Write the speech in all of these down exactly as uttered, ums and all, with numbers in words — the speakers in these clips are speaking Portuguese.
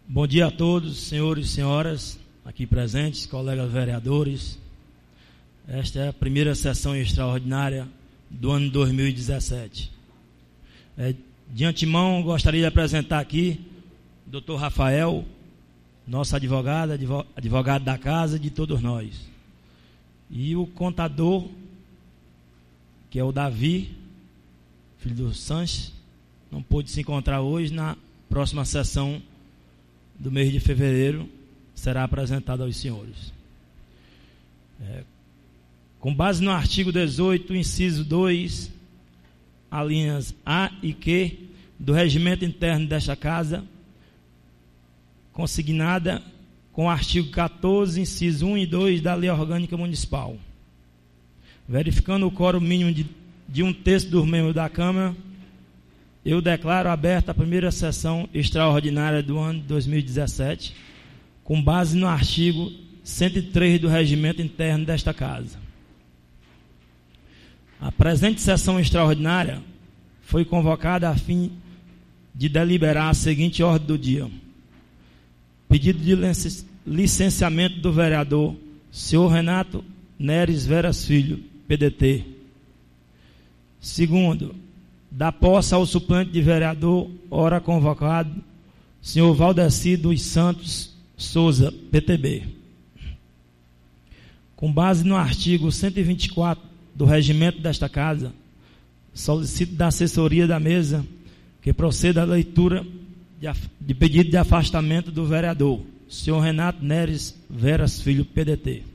Bom dia a todos, senhores e senhoras aqui presentes, colegas vereadores. Esta é a primeira sessão extraordinária do ano dois mil e dezessete. É, de antemão, gostaria de apresentar aqui o doutor Rafael, nosso advogado, advogado da casa de todos nós. E o contador, que é o Davi, filho do Sanches, não pôde se encontrar hoje. Na próxima sessão do mês de fevereiro será apresentado aos senhores. É, com base no artigo dezoito, inciso dois, alíneas A e Q do regimento interno desta casa, consignada com o artigo quatorze, inciso um e dois da Lei Orgânica Municipal. Verificando o quórum mínimo de, de um terço dos membros da Câmara, eu declaro aberta a primeira sessão extraordinária do ano dois mil e dezessete, com base no artigo cento e três do regimento interno desta casa. A presente sessão extraordinária foi convocada a fim de deliberar a seguinte ordem do dia: pedido de licenciamento do vereador senhor Renato Neres Veras Filho, P D T. Segundo, dá posse ao suplente de vereador, ora convocado, senhor Valdeci dos Santos Souza, P T B. Com base no artigo cento e vinte e quatro do regimento desta casa, solicito da assessoria da mesa que proceda a leitura de, de pedido de afastamento do vereador senhor Renato Neres Veras Filho, P D T.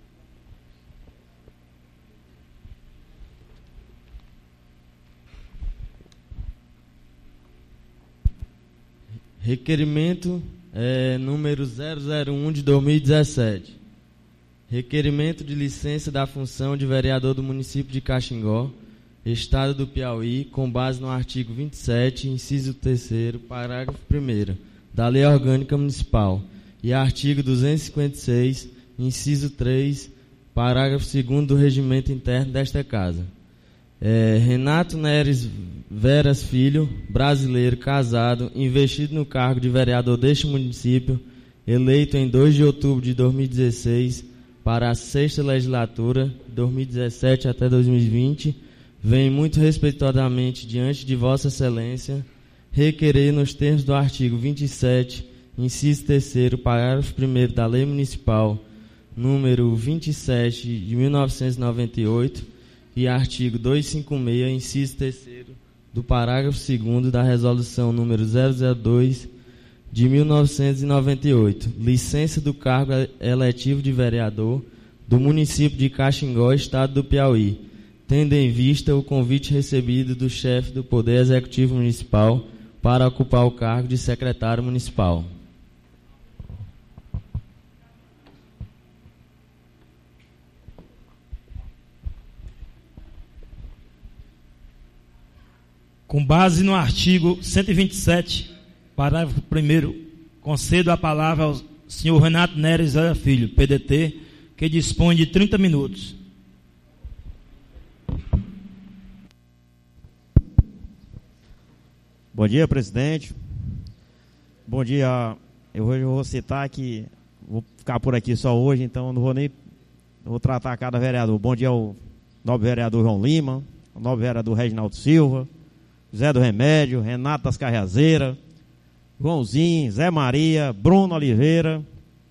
Requerimento é, número zero zero um de dois mil e dezessete. Requerimento de licença da função de vereador do município de Caxingó, Estado do Piauí, com base no artigo vinte e sete, inciso terceiro, parágrafo primeiro, da Lei Orgânica Municipal, e artigo duzentos e cinquenta e seis, inciso três, parágrafo segundo do regimento interno desta casa. É, Renato Neres Veras Filho, brasileiro, casado, investido no cargo de vereador deste município, eleito em dois de outubro de dois mil e dezesseis para a sexta legislatura, dois mil e dezessete até dois mil e vinte, vem muito respeitosamente diante de Vossa Excelência requerer, nos termos do artigo vinte e sete, inciso terceiro, parágrafo primeiro da Lei Municipal número vinte e sete de mil novecentos e noventa e oito, e artigo duzentos e cinquenta e seis, inciso terceiro, do parágrafo segundo da resolução número zero zero dois de mil novecentos e noventa e oito, licença do cargo eletivo de vereador do município de Caxingó, Estado do Piauí, tendo em vista o convite recebido do chefe do Poder Executivo Municipal para ocupar o cargo de secretário municipal. Com base no artigo cento e vinte e sete, parágrafo primeiro, concedo a palavra ao senhor Renato Neres Veras Filho, P D T, que dispõe de trinta minutos. Bom dia, presidente. Bom dia. Eu hoje vou citar que vou ficar por aqui só hoje, então não vou nem vou tratar cada vereador. Bom dia ao nobre vereador João Lima, ao nobre vereador Reginaldo Silva, Zé do Remédio, Renato das Carreazeiras, Joãozinho, Zé Maria, Bruno Oliveira.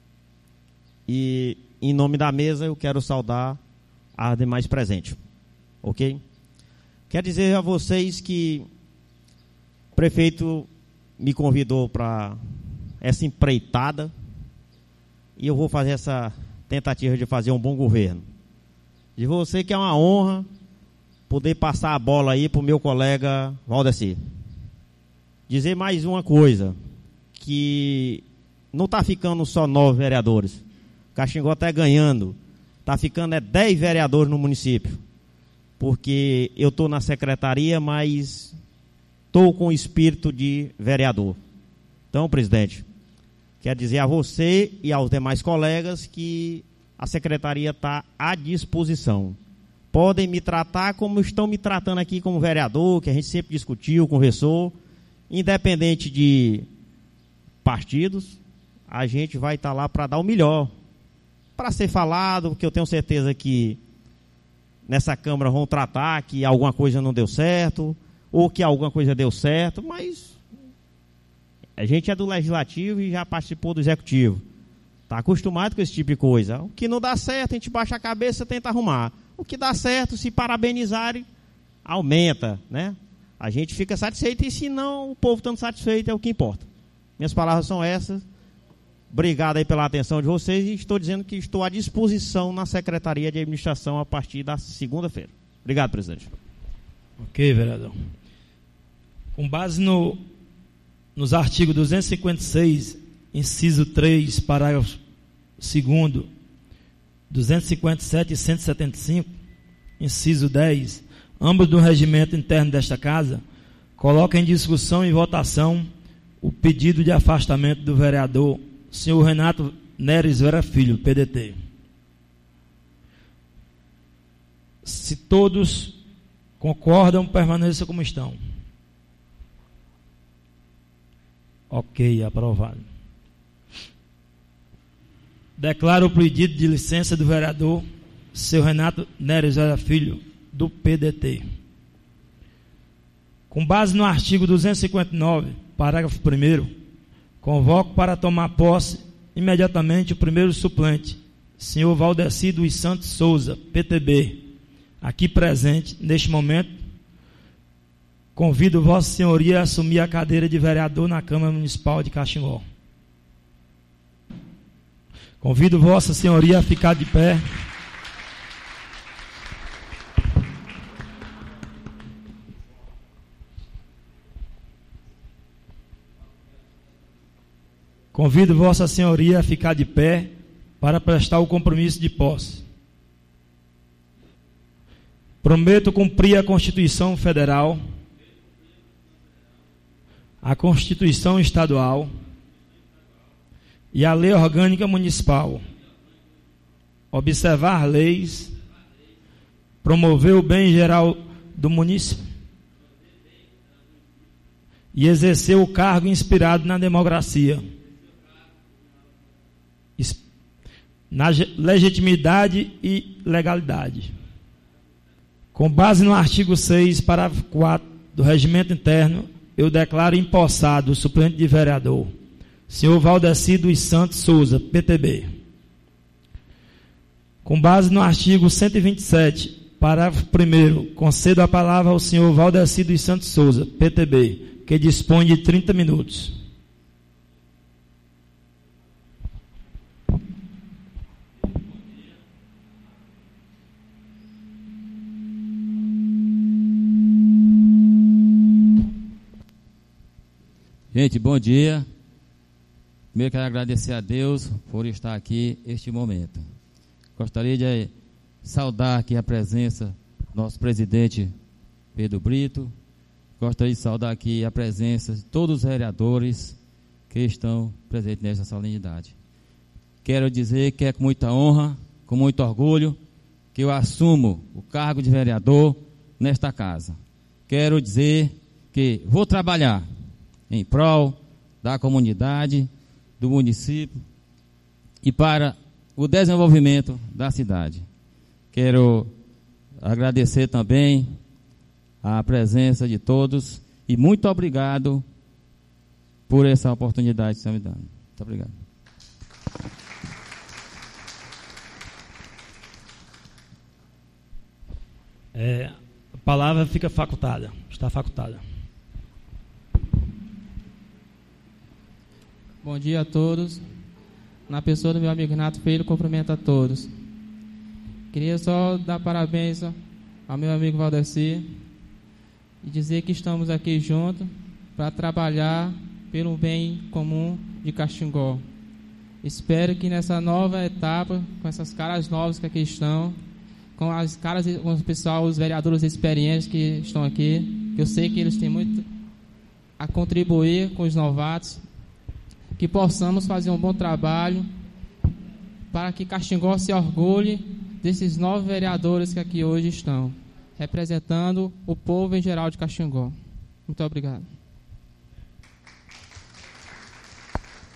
E em nome da mesa eu quero saudar as demais presentes. Ok? Quero dizer a vocês que o prefeito me convidou para essa empreitada e eu vou fazer essa tentativa de fazer um bom governo. De você que é uma honra poder passar a bola aí para o meu colega Valdeci. Dizer mais uma coisa, que não está ficando só nove vereadores. Caxingó está ganhando, está ficando é dez vereadores no município. Porque eu estou na secretaria, mas estou com o espírito de vereador. Então, presidente, quero dizer a você e aos demais colegas que a secretaria está à disposição. Podem me tratar como estão me tratando aqui como vereador, que a gente sempre discutiu, conversou, independente de partidos, a gente vai estar lá para dar o melhor, para ser falado, porque eu tenho certeza que nessa Câmara vão tratar que alguma coisa não deu certo, ou que alguma coisa deu certo, mas a gente é do Legislativo e já participou do Executivo. Está acostumado com esse tipo de coisa. O que não dá certo, a gente baixa a cabeça e tenta arrumar. O que dá certo, se parabenizarem, aumenta, né? A gente fica satisfeito e se não, o povo estando satisfeito é o que importa. Minhas palavras são essas. Obrigado aí pela atenção de vocês e estou dizendo que estou à disposição na Secretaria de Administração a partir da segunda-feira. Obrigado, presidente. Ok, vereador. Com base no, nos artigos duzentos e cinquenta e seis, inciso três, parágrafo segundo, duzentos e cinquenta e sete e cento e setenta e cinco, inciso dez, ambos do regimento interno desta casa, coloca em discussão e votação o pedido de afastamento do vereador senhor Renato Neres Vera Filho, P D T. Se todos concordam, permaneça como estão. Ok, aprovado. Declaro o pedido de licença do vereador senhor Renato Neres Vera Filho, do P D T. Com base no artigo duzentos e cinquenta e nove, parágrafo primeiro, convoco para tomar posse imediatamente o primeiro suplente, senhor Valdeci dos Santos Souza, P T B, aqui presente neste momento. Convido Vossa Senhoria a assumir a cadeira de vereador na Câmara Municipal de Caxingó. Convido Vossa Senhoria a ficar de pé. Convido Vossa Senhoria a ficar de pé para prestar o compromisso de posse. Prometo cumprir a Constituição Federal, a Constituição Estadual e a Lei Orgânica Municipal. Observar leis, promover o bem geral do município e exercer o cargo inspirado na democracia, na legitimidade e legalidade. Com base no artigo seis, parágrafo quatro do Regimento Interno, eu declaro empossado o suplente de vereador, senhor Valdeci dos Santos Souza, P T B. Com base no artigo cento e vinte e sete, parágrafo primeiro, concedo a palavra ao senhor Valdeci dos Santos Souza, P T B, que dispõe de trinta minutos. Gente, bom dia. Primeiro quero agradecer a Deus por estar aqui neste momento. Gostaria de saudar aqui a presença do nosso presidente Pedro Brito. Gostaria de saudar aqui a presença de todos os vereadores que estão presentes nesta solenidade. Quero dizer que é com muita honra, com muito orgulho, que eu assumo o cargo de vereador nesta casa. Quero dizer que vou trabalhar em prol da comunidade, do município e para o desenvolvimento da cidade. Quero agradecer também a presença de todos e muito obrigado por essa oportunidade que estão me dando. Muito obrigado. É, a palavra fica facultada, está facultada. Bom dia a todos. Na pessoa do meu amigo Renato Filho, cumprimento a todos. Queria só dar parabéns ao meu amigo Valdeci e dizer que estamos aqui juntos para trabalhar pelo bem comum de Caxingó. Espero que nessa nova etapa, com essas caras novas que aqui estão, com as caras, com o pessoal, os vereadores experientes que estão aqui, eu sei que eles têm muito a contribuir com os novatos, que possamos fazer um bom trabalho para que Caxingó se orgulhe desses nove vereadores que aqui hoje estão, representando o povo em geral de Caxingó. Muito obrigado.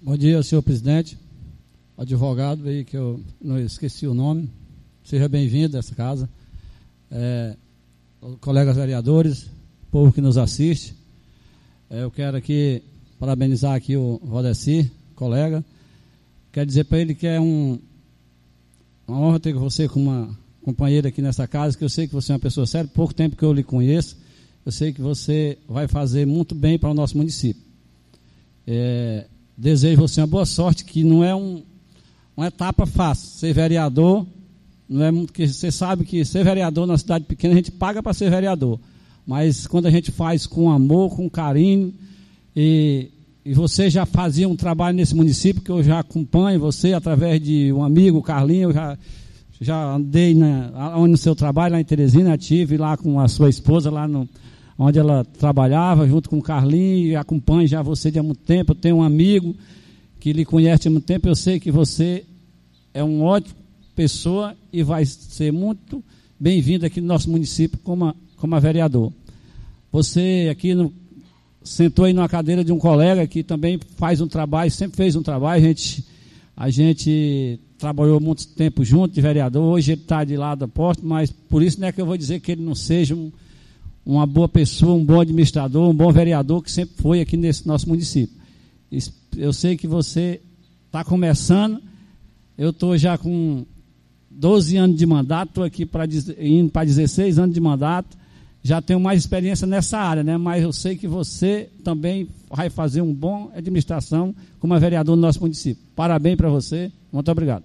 Bom dia, senhor presidente, advogado aí que eu não esqueci o nome. Seja bem-vindo a essa casa. É, colegas vereadores, povo que nos assiste. É, eu quero aqui parabenizar aqui o Valdeci, colega. Quero dizer para ele que é um, uma honra ter você como uma companheira aqui nessa casa, que eu sei que você é uma pessoa séria, pouco tempo que eu lhe conheço, eu sei que você vai fazer muito bem para o nosso município. É, desejo você uma boa sorte, que não é um, uma etapa fácil. Ser vereador, não é muito, que você sabe que ser vereador na cidade pequena, a gente paga para ser vereador. Mas quando a gente faz com amor, com carinho, e, e você já fazia um trabalho nesse município, que eu já acompanho você através de um amigo, o Carlinho, eu já, já andei na, no seu trabalho, lá em Teresina, estive lá com a sua esposa, lá no, onde ela trabalhava, junto com o Carlinho, e acompanho já você de há muito tempo. Eu tenho um amigo que lhe conhece há muito tempo, eu sei que você é uma ótima pessoa e vai ser muito bem-vindo aqui no nosso município como a, como a vereador. Você aqui no, sentou aí numa cadeira de um colega que também faz um trabalho, sempre fez um trabalho, a gente, a gente trabalhou muito tempo junto de vereador, hoje ele está de lado da porta, mas por isso não é que eu vou dizer que ele não seja um, uma boa pessoa, um bom administrador, um bom vereador, que sempre foi aqui nesse nosso município. Eu sei que você está começando, eu estou já com doze anos de mandato, estou aqui pra, indo para dezesseis anos de mandato, já tenho mais experiência nessa área, né? Mas eu sei que você também vai fazer uma boa administração como vereador no nosso município. Parabéns para você, muito obrigado.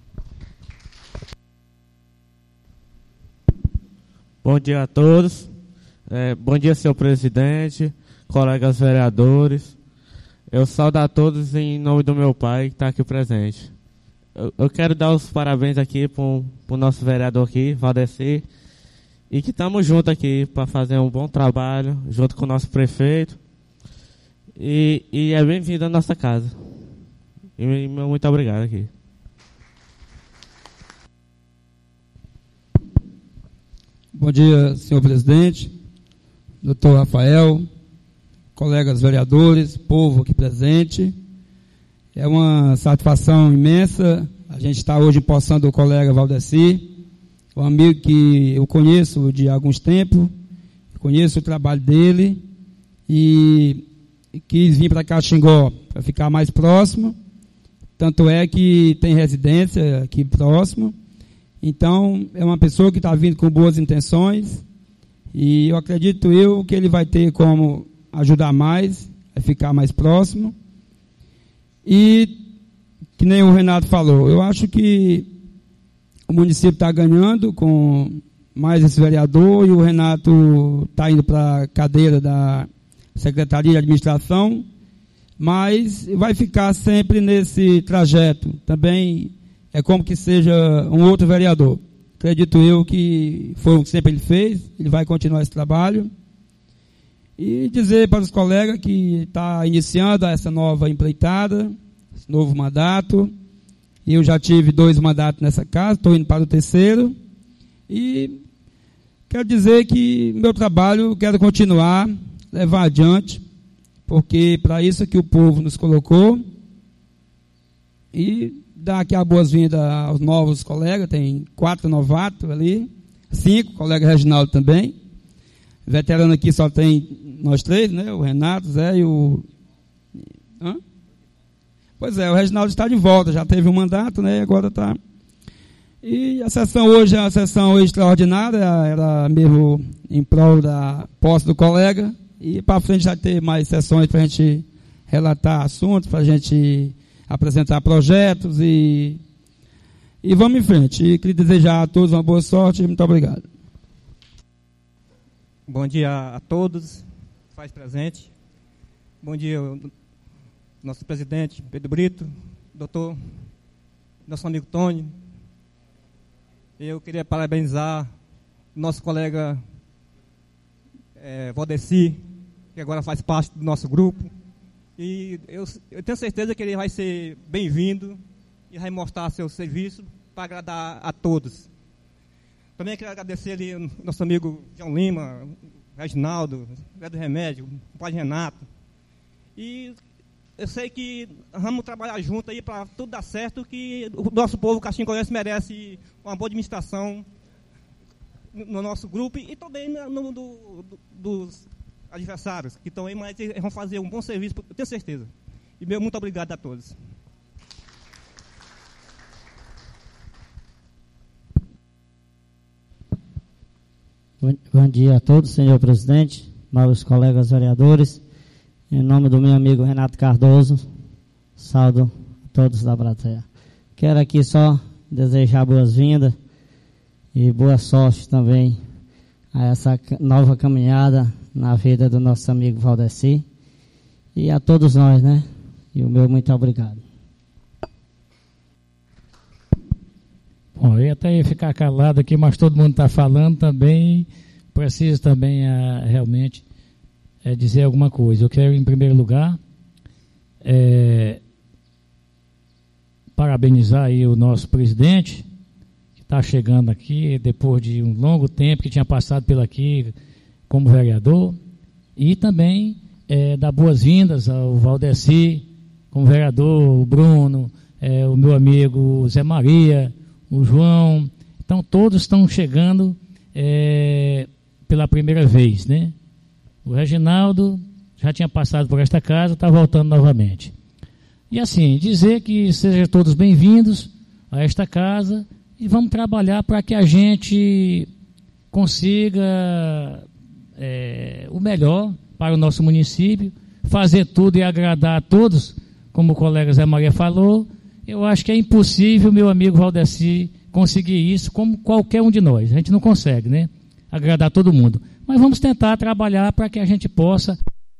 Bom dia a todos, é, bom dia senhor presidente, colegas vereadores. Eu saúdo a todos em nome do meu pai que está aqui presente. Eu, eu quero dar os parabéns aqui para o nosso vereador aqui, Valdeci, e que estamos juntos aqui para fazer um bom trabalho, junto com o nosso prefeito. E, e é bem-vindo à nossa casa. E muito obrigado aqui. Bom dia, senhor presidente, doutor Rafael, colegas vereadores, povo aqui presente. É uma satisfação imensa a gente estar hoje empossando o colega Valdeci, um amigo que eu conheço de alguns tempos, conheço o trabalho dele e quis vir para Caxingó para ficar mais próximo, tanto é que tem residência aqui próximo. Então, é uma pessoa que está vindo com boas intenções e eu acredito eu que ele vai ter como ajudar mais, vai ficar mais próximo. E, que nem o Renato falou, eu acho que o município está ganhando com mais esse vereador e o Renato está indo para a cadeira da Secretaria de Administração, mas vai ficar sempre nesse trajeto. Também é como que seja um outro vereador. Acredito eu que foi o que sempre ele fez, ele vai continuar esse trabalho. E dizer para os colegas que está iniciando essa nova empreitada, esse novo mandato. Eu já tive dois mandatos nessa casa, estou indo para o terceiro. E quero dizer que meu trabalho eu quero continuar, levar adiante, porque para isso é que o povo nos colocou. E dar aqui a boas-vindas aos novos colegas, tem quatro novatos ali, cinco, colega Reginaldo também. Veterano aqui só tem nós três, né? O Renato, o Zé e o... Hã? Pois é, o Reginaldo está de volta, já teve um mandato, né? E agora está... E a sessão hoje é uma sessão extraordinária, era mesmo em prol da posse do colega, e para frente vai ter mais sessões para a gente relatar assuntos, para a gente apresentar projetos e, e vamos em frente. E queria desejar a todos uma boa sorte e muito obrigado. Bom dia a todos, faz presente. Bom dia, nosso presidente Pedro Brito, doutor, nosso amigo Tony. Eu queria parabenizar nosso colega é, Valdeci, que agora faz parte do nosso grupo. E eu, eu tenho certeza que ele vai ser bem-vindo e vai mostrar seu serviço para agradar a todos. Também quero agradecer ali ao nosso amigo João Lima, Reginaldo, Zé do Remédio, o pai Renato. E eu sei que vamos trabalhar junto aí para tudo dar certo, que o nosso povo caxingoense merece uma boa administração no nosso grupo e também no, no, do, do, dos adversários que estão aí, mas eles vão fazer um bom serviço, eu tenho certeza. E meu muito obrigado a todos. Bom, bom dia a todos, senhor presidente, nobres colegas vereadores. Em nome do meu amigo Renato Cardoso, saúdo a todos da plateia. Quero aqui só desejar boas-vindas e boa sorte também a essa nova caminhada na vida do nosso amigo Valdeci e a todos nós, né? E o meu muito obrigado. Bom, eu até ia ficar calado aqui, mas todo mundo está falando também, preciso também a, realmente é, dizer alguma coisa. Eu quero, em primeiro lugar, é, parabenizar aí o nosso presidente, que está chegando aqui depois de um longo tempo que tinha passado por aqui como vereador, e também é, dar boas-vindas ao Valdeci como vereador, o Bruno, é, o meu amigo Zé Maria, o João. Então todos estão chegando é, pela primeira vez, né? O Reginaldo já tinha passado por esta casa, está voltando novamente. E assim, dizer que sejam todos bem-vindos a esta casa e vamos trabalhar para que a gente consiga é, o melhor para o nosso município, fazer tudo e agradar a todos, como o colega Zé Maria falou. Eu acho que é impossível, meu amigo Valdeci, conseguir isso como qualquer um de nós. A gente não consegue, né? Agradar todo mundo. Mas vamos tentar trabalhar para que a gente possa.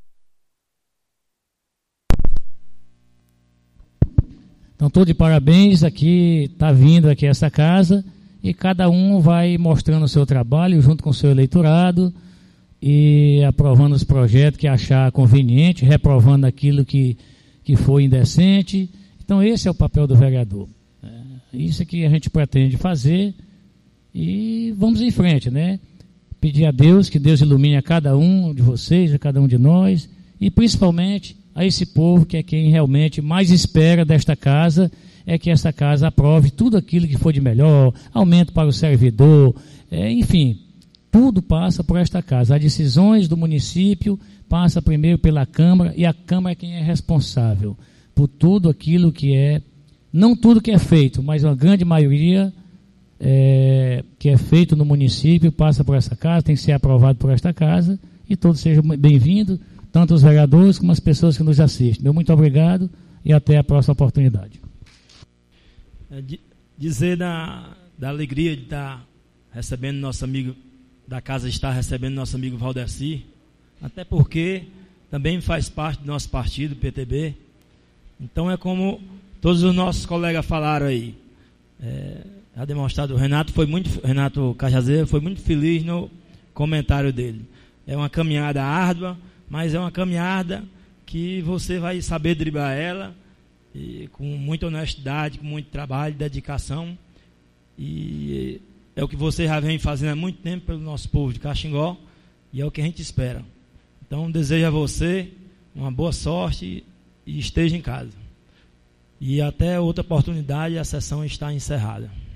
Então, estou de parabéns aqui, está vindo aqui essa casa e cada um vai mostrando o seu trabalho junto com o seu eleitorado e aprovando os projetos que achar conveniente, reprovando aquilo que, que foi indecente. Então, esse é o papel do vereador. É, isso é que a gente pretende fazer e vamos em frente, né? Pedir a Deus que Deus ilumine a cada um de vocês, a cada um de nós e principalmente a esse povo que é quem realmente mais espera desta casa, é que essa casa aprove tudo aquilo que for de melhor, aumento para o servidor, é, enfim, tudo passa por esta casa. As decisões do município passam primeiro pela Câmara e a Câmara é quem é responsável por tudo aquilo que é, não tudo que é feito, mas uma grande maioria é, que é feito no município passa por essa casa, tem que ser aprovado por esta casa e todos sejam bem-vindos, tanto os vereadores como as pessoas que nos assistem. Meu muito obrigado e até a próxima oportunidade. É, dizer da, da alegria de estar recebendo nosso amigo, da casa estar recebendo nosso amigo Valdeci, até porque também faz parte do nosso partido, P T B. Então é como todos os nossos colegas falaram aí, é, já demonstrado, o Renato foi muito, Renato Cajazeiro foi muito feliz no comentário dele. É uma caminhada árdua, mas é uma caminhada que você vai saber driblar ela, e com muita honestidade, com muito trabalho, dedicação, e é o que você já vem fazendo há muito tempo pelo nosso povo de Caxingó, e é o que a gente espera. Então desejo a você uma boa sorte e esteja em casa. E até outra oportunidade, a sessão está encerrada.